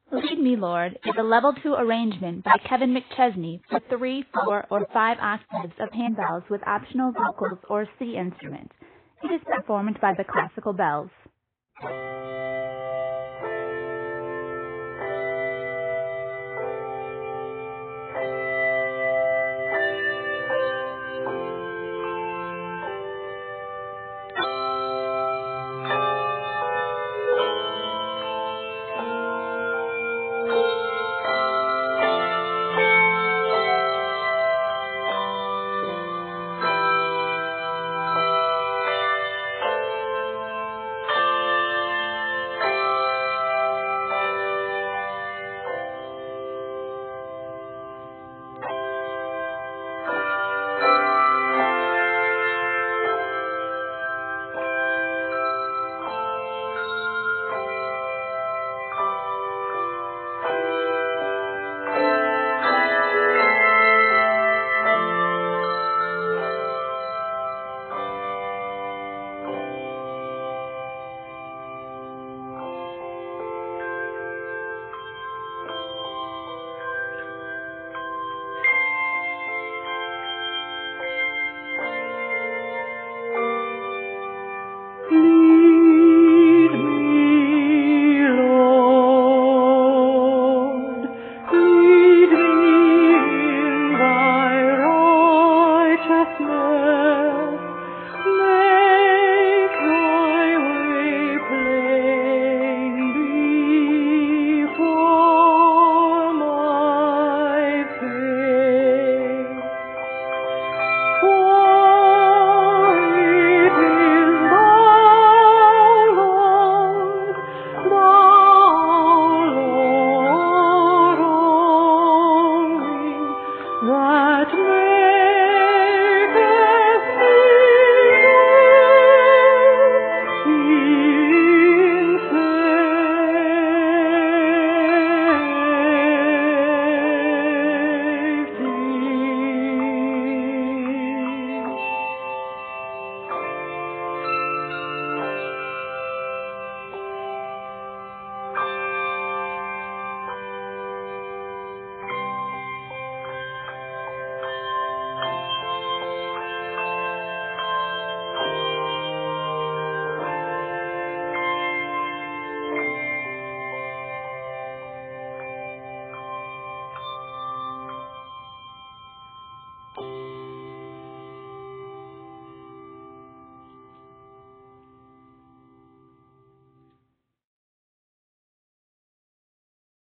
Lead Me, Lord is a level 2 arrangement by Kevin McChesney for 3, 4, or 5 octaves of handbells with optional vocals or C instrument. It is performed by the Classical Bells.